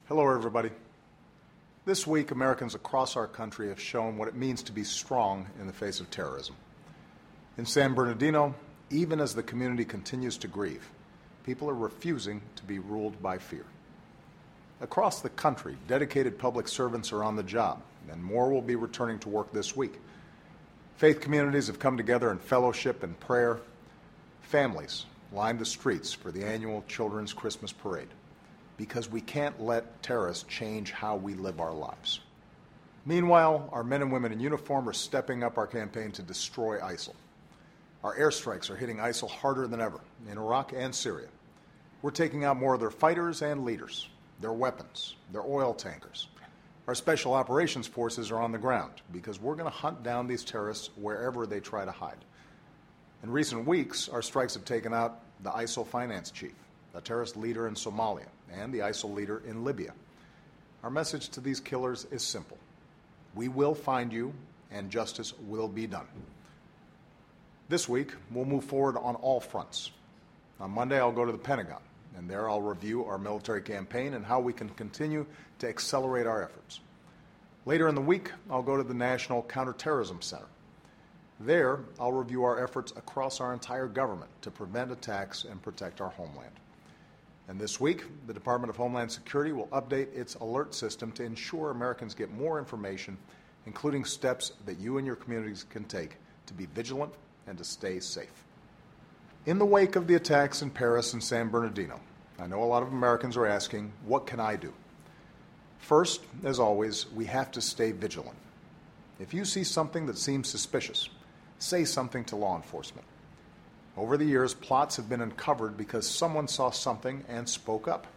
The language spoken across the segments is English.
Hello, everybody. This week, Americans across our country have shown what it means to be strong in the face of terrorism. In San Bernardino, even as the community continues to grieve, people are refusing to be ruled by fear. Across the country, dedicated public servants are on the job, and more will be returning to work this week. Faith communities have come together in fellowship and prayer. Families lined the streets for the annual Children's Christmas Parade, because we can't let terrorists change how we live our lives. Meanwhile, our men and women in uniform are stepping up our campaign to destroy ISIL. Our airstrikes are hitting ISIL harder than ever in Iraq and Syria. We're taking out more of their fighters and leaders, their weapons, their oil tankers. Our special operations forces are on the ground because we're going to hunt down these terrorists wherever they try to hide. In recent weeks, our strikes have taken out the ISIL finance chief, a terrorist leader in Somalia, and the ISIL leader in Libya. Our message to these killers is simple. We will find you, and justice will be done. This week, we'll move forward on all fronts. On Monday, I'll go to the Pentagon, and there I'll review our military campaign and how we can continue to accelerate our efforts. Later in the week, I'll go to the National Counterterrorism Center. There, I'll review our efforts across our entire government to prevent attacks and protect our homeland. And this week, the Department of Homeland Security will update its alert system to ensure Americans get more information, including steps that you and your communities can take to be vigilant and to stay safe. In the wake of the attacks in Paris and San Bernardino, I know a lot of Americans are asking, what can I do? First, as always, we have to stay vigilant. If you see something that seems suspicious, say something to law enforcement. Over the years, plots have been uncovered because someone saw something and spoke up.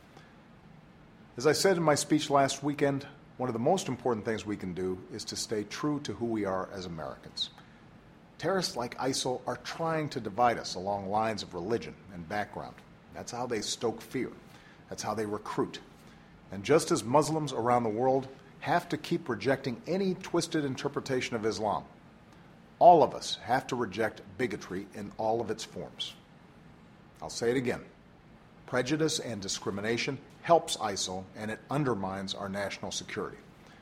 As I said in my speech last weekend, one of the most important things we can do is to stay true to who we are as Americans. Terrorists like ISIL are trying to divide us along lines of religion and background. That's how they stoke fear. That's how they recruit. And just as Muslims around the world have to keep rejecting any twisted interpretation of Islam, all of us have to reject bigotry in all of its forms. I'll say it again. Prejudice and discrimination helps ISIL, and it undermines our national security.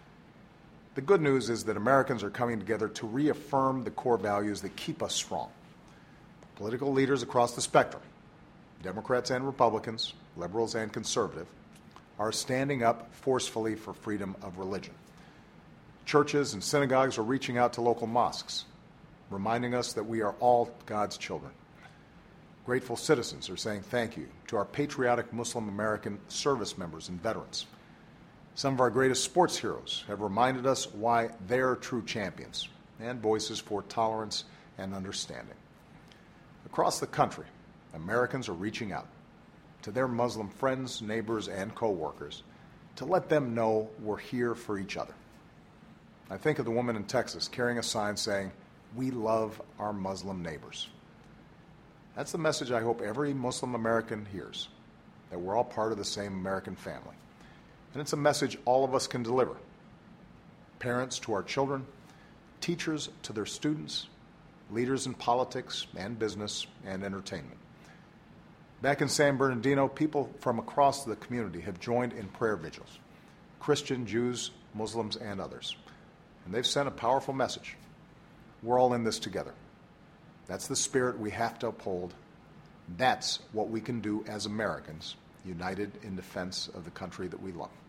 The good news is that Americans are coming together to reaffirm the core values that keep us strong. Political leaders across the spectrum, Democrats and Republicans, liberals and conservative, are standing up forcefully for freedom of religion. Churches and synagogues are reaching out to local mosques, reminding us that we are all God's children. Grateful citizens are saying thank you to our patriotic Muslim American service members and veterans. Some of our greatest sports heroes have reminded us why they're true champions and voices for tolerance and understanding. Across the country, Americans are reaching out to their Muslim friends, neighbors, and co-workers to let them know we're here for each other. I think of the woman in Texas carrying a sign saying, "We love our Muslim neighbors." That's the message I hope every Muslim American hears, that we're all part of the same American family. And it's a message all of us can deliver. Parents to our children, teachers to their students, leaders in politics and business and entertainment. Back in San Bernardino, people from across the community have joined in prayer vigils, Christian, Jews, Muslims, and others. And they've sent a powerful message. We're all in this together. That's the spirit we have to uphold. That's what we can do as Americans, united in defense of the country that we love.